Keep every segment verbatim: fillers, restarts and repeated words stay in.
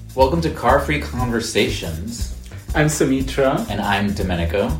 Welcome to Car Free Conversations. I'm Sumitra. And I'm Domenico.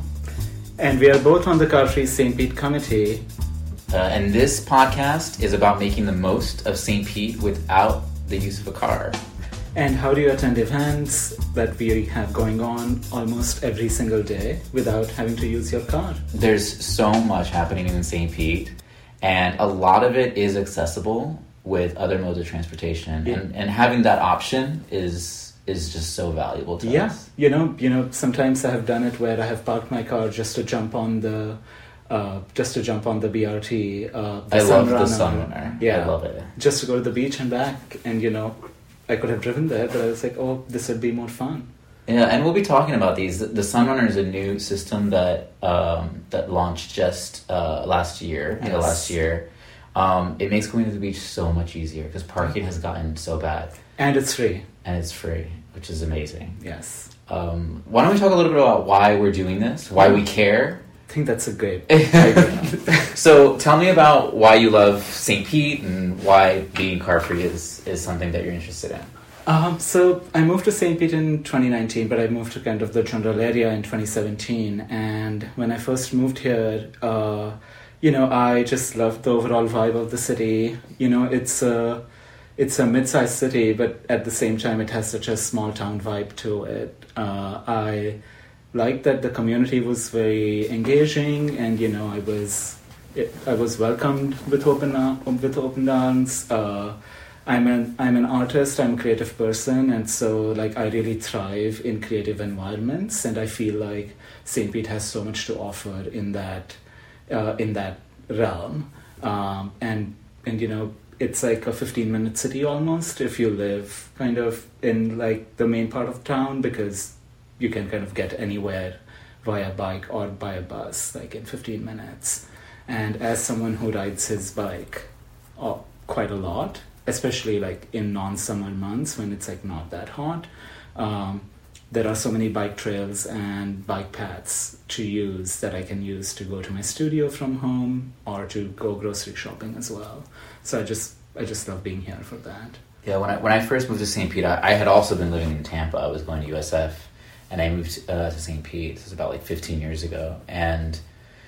And we are both on the Car Free Saint Pete committee. Uh, and this podcast is about making the most of Saint Pete without the use of a car. And how do you attend events that we have going on almost every single day without having to use your car? There's so much happening in Saint Pete, and a lot of it is accessible with other modes of transportation. Yeah. And, and having that option is is just so valuable to yeah. us. Yeah, you know, you know, sometimes I have done it where I have parked my car just to jump on the uh, just to jump on the B R T. Uh, the I love Sunrunner. the Sunrunner. Yeah, I love it. Just to go to the beach and back, and you know, I could have driven there, but I was like, oh, this would be more fun. Yeah, and we'll be talking about these. The Sunrunner is a new system that um, that launched just uh, last year. Yes. You know, last year. Um, it makes going to the beach so much easier because parking has gotten so bad. And it's free. And it's free, which is amazing. Yes. Um, why don't we talk a little bit about why we're doing this, why we care? I think that's a great idea. So tell me about why you love Saint Pete and why being car free is, is something that you're interested in. Um, so I moved to Saint Pete in twenty nineteen, but I moved to kind of the general area in twenty seventeen. And when I first moved here, uh, you know, I just loved the overall vibe of the city. You know, it's a, it's a mid-sized city, but at the same time, it has such a small town vibe to it. Uh, I liked that the community was very engaging, and you know, I was, it, I was welcomed with open with open arms. Uh, I'm an I'm an artist. I'm a creative person, and so like I really thrive in creative environments, and I feel like Saint Pete has so much to offer in that. Uh, in that realm, um, and and you know, it's like a fifteen minute city almost if you live kind of in like the main part of town, because you can kind of get anywhere via bike or by a bus like in fifteen minutes. And as someone who rides his bike uh, quite a lot, especially like in non-summer months when it's like not that hot, um, there are so many bike trails and bike paths to use that I can use to go to my studio from home or to go grocery shopping as well. So I just I just love being here for that. Yeah, when I when I first moved to Saint Pete, I, I had also been living in Tampa. I was going to U S F, and I moved uh, to Saint Pete. This was about like fifteen years ago, and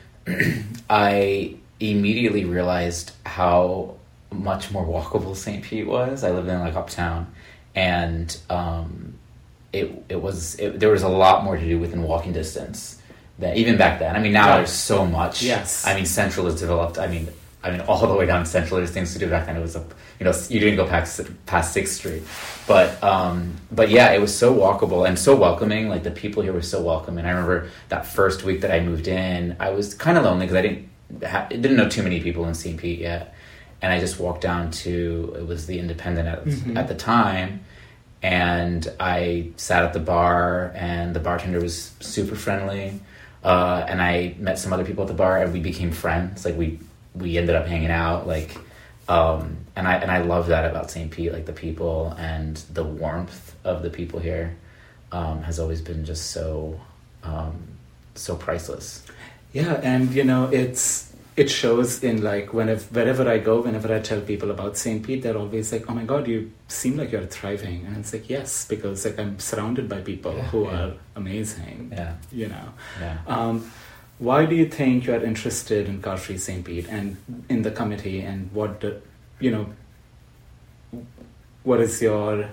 I immediately realized how much more walkable Saint Pete was. I lived in like uptown, and um, It it was it, there was a lot more to do within walking distance than even back then. I mean, now yeah. There's so much. Yes. I mean, Central has developed. I mean, I mean, all the way down Central, there's things to do. Back then, it was a you know you didn't go past past Sixth Street, but um, but yeah, it was so walkable and so welcoming. Like the people here were so welcoming. I remember that first week that I moved in, I was kind of lonely because I didn't ha- didn't know too many people in Saint Pete yet, and I just walked down to it was the Independent at mm-hmm. at the time. And I sat at the bar, and the bartender was super friendly. Uh, and I met some other people at the bar, and we became friends. Like we, we ended up hanging out. Like, um, and I and I love that about Saint Pete. Like the people and the warmth of the people here um, has always been just so, um, so priceless. Yeah, and you know it's. It shows in like whenever wherever I go, whenever I tell people about Saint Pete, they're always like, "Oh my God, you seem like you're thriving," and it's like, yes, because like I'm surrounded by people yeah, who yeah. are amazing. Yeah, you know. Yeah. Um, why do you think you are interested in Car Free Saint Pete and in the committee, and what the, you know, what is your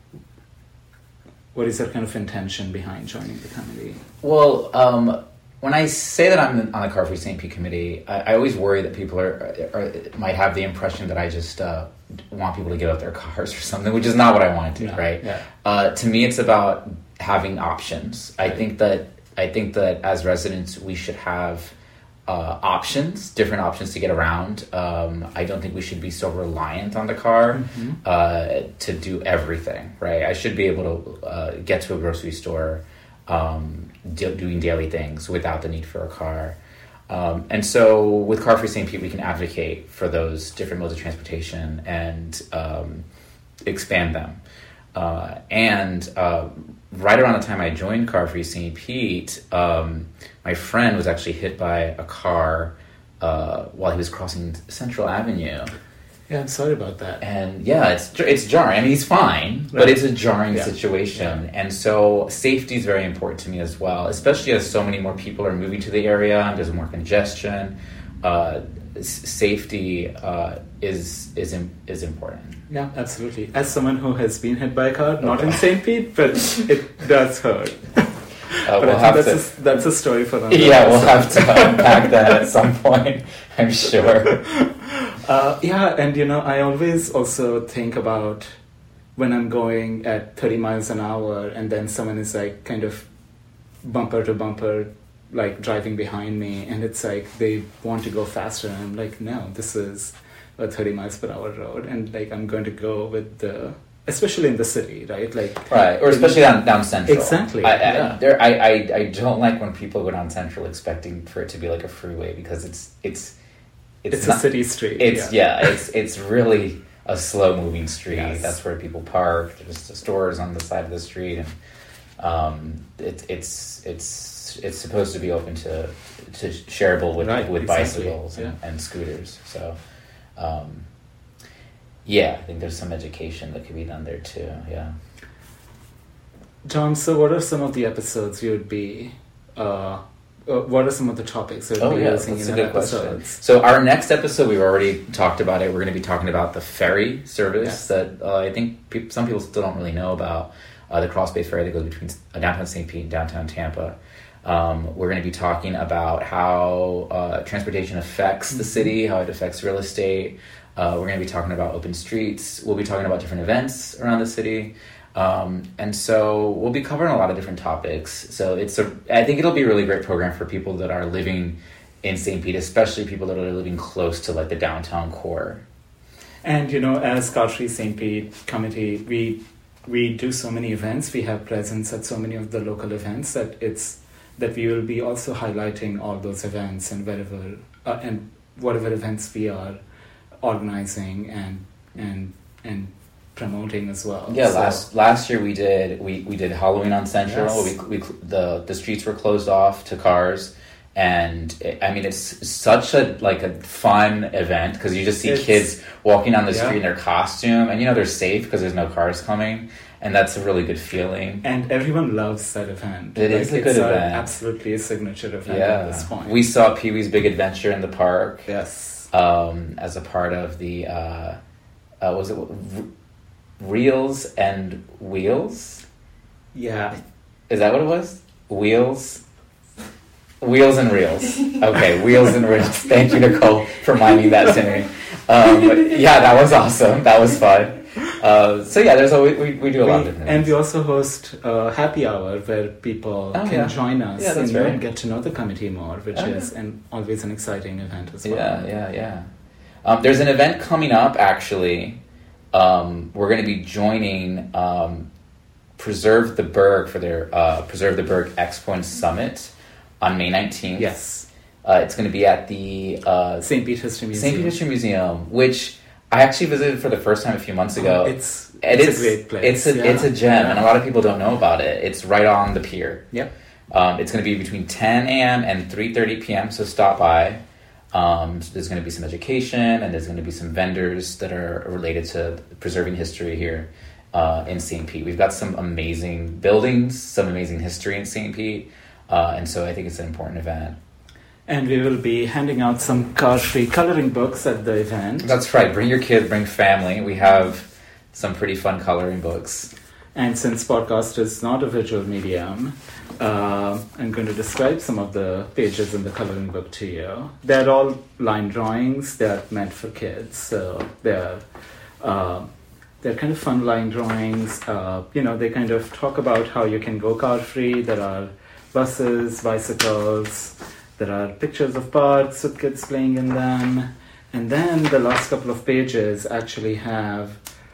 what is your kind of intention behind joining the committee? Well. Um, When I say that I'm on the Car Free Saint Pete committee, I, I always worry that people are, are might have the impression that I just uh, want people to give up their cars or something, which is not what I want to do, yeah, right? Yeah. Uh, to me, it's about having options. I right. think that I think that as residents, we should have uh, options, different options to get around. Um, I don't think we should be so reliant on the car mm-hmm. uh, to do everything, right? I should be able to uh, get to a grocery store. Um, do, doing daily things without the need for a car. Um, and so with Car Free Saint Pete, we can advocate for those different modes of transportation and um, expand them. Uh, and uh, right around the time I joined Car Free Saint Pete, um, my friend was actually hit by a car uh, while he was crossing Central Avenue. Yeah, I'm sorry about that. And yeah, it's it's jarring. I mean, he's fine, right. But it's a jarring yeah. situation. Yeah. And so safety is very important to me as well, especially as so many more people are moving to the area and there's more congestion. Uh, s- safety uh, is is is important. Yeah, absolutely. As someone who has been hit by a car, not in Saint Pete, but it does hurt. Uh, but we'll I think have that's, to, a, that's a story for another Yeah, episode. We'll have to unpack that at some point, I'm sure. Uh, yeah, and you know, I always also think about when I'm going at thirty miles an hour and then someone is like kind of bumper to bumper, like driving behind me, and it's like they want to go faster. And I'm like, no, this is a thirty miles per hour road, and like I'm going to go with the, especially in the city, right? Like right, or especially down down central. Exactly. I, I, yeah. there, I, I, I don't like when people go down central expecting for it to be like a freeway because it's it's it's, it's not, a city street. It's yeah, yeah it's it's really a slow moving street. Yes. That's where people park. There's the stores on the side of the street, and um, it, it's it's it's supposed to be open to to shareable with right, with exactly. bicycles and, yeah. and scooters. So. Um, yeah, I think there's some education that could be done there too. Yeah. John, so what are some of the episodes you would be? Uh, uh, what are some of the topics that oh, you'd be yeah, using that's in a our good question. episodes? So our next episode, we've already talked about it. We're going to be talking about the ferry service yes. that uh, I think pe- some people still don't really know about. Uh, the Cross Bay Ferry that goes between uh, downtown Saint Pete and downtown Tampa. Um, we're going to be talking about how uh, transportation affects the city, how it affects real estate. Uh, we're going to be talking about open streets. We'll be talking about different events around the city. Um, and so we'll be covering a lot of different topics. So it's a, I think it'll be a really great program for people that are living in Saint Pete, especially people that are living close to like the downtown core. And, you know, as Car Free Saint Pete committee, we we do so many events. We have presence at so many of the local events that it's that we will be also highlighting all those events and wherever uh, and whatever events we are organizing and and and promoting as well. Yeah, so, last last year we did we, we did Halloween on Central. Yes. We, we the the streets were closed off to cars, and it, I mean it's such a like a fun event because you just see It's- kids walking down the yeah. street in their costume, and you know they're safe because there's no cars coming, and that's a really good feeling. and everyone loves that event. It is a it's good event. Absolutely a signature event Yeah, at this point. we saw Pee Wee's Big Adventure in the park. yes. Um, as a part of the uh, uh, was it R- Reels and Wheels? Yeah. Is that what it was? Wheels? Wheels and Reels. Okay, Wheels and Reels. Thank you, Nicole, for reminding that to me. Um, yeah, that was awesome. That was fun. Uh, so yeah, there's a, we, we do a We- lot of different and things. we also host a happy hour where people Oh, can yeah. join us Yeah, that's and, right. and get to know the committee more, which Oh, is yeah. an, always an exciting event as well. Yeah, yeah, yeah. Um, there's an event coming up, actually. Um, we're going to be joining um, Preserve the Berg for their uh, Preserve the Berg Expo and Summit on May nineteenth. Yes. Uh, it's going to be at the uh, Saint Pete History Museum. Saint Pete History Museum, which I actually visited for the first time a few months ago. It's, And it's, a great place. It's a, yeah. it's a gem, Yeah. and a lot of people don't know about it. It's right on the pier. Yep. Um, it's going to be between ten a.m. and three thirty p.m., so stop by. Um, so there's going to be some education, and there's going to be some vendors that are related to preserving history here uh, in Saint Pete. We've got some amazing buildings, some amazing history in Saint Pete, uh, and so I think it's an important event. And we will be handing out some car-free coloring books at the event. That's right. Bring your kids, bring family. We have some pretty fun coloring books. And since podcast is not a visual medium, uh, I'm going to describe some of the pages in the coloring book to you. They're all line drawings. They're meant for kids, so they're uh, they're kind of fun line drawings. Uh, you know, they kind of talk about how you can go car free. There are buses, bicycles. There are pictures of parks with kids playing in them, and then the last couple of pages actually have.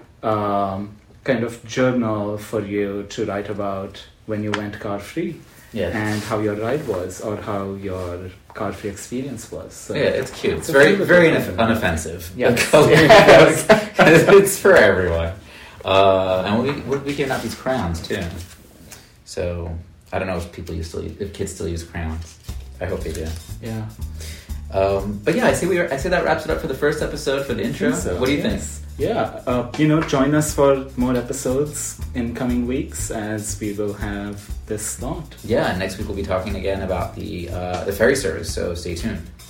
Um, kind of journal for you to write about when you went car free Yes. and how your ride was or how your car free experience was. So Yeah, it's cute. It's a very, beautiful very thing. unoff- unoffensive. Yes. The color. Yes. It's for everyone. Uh, and we we we gave out these crayons too. So I don't know if people used to if kids still use crayons. I hope they do. Yeah. Um, but yeah, I say we are, I say that wraps it up for the first episode for the intro. So, what do you yes. think? Yeah, uh, you know, join us for more episodes in coming weeks as we will have this slot. Yeah, and next week we'll be talking again about the uh, the ferry service. So stay tuned.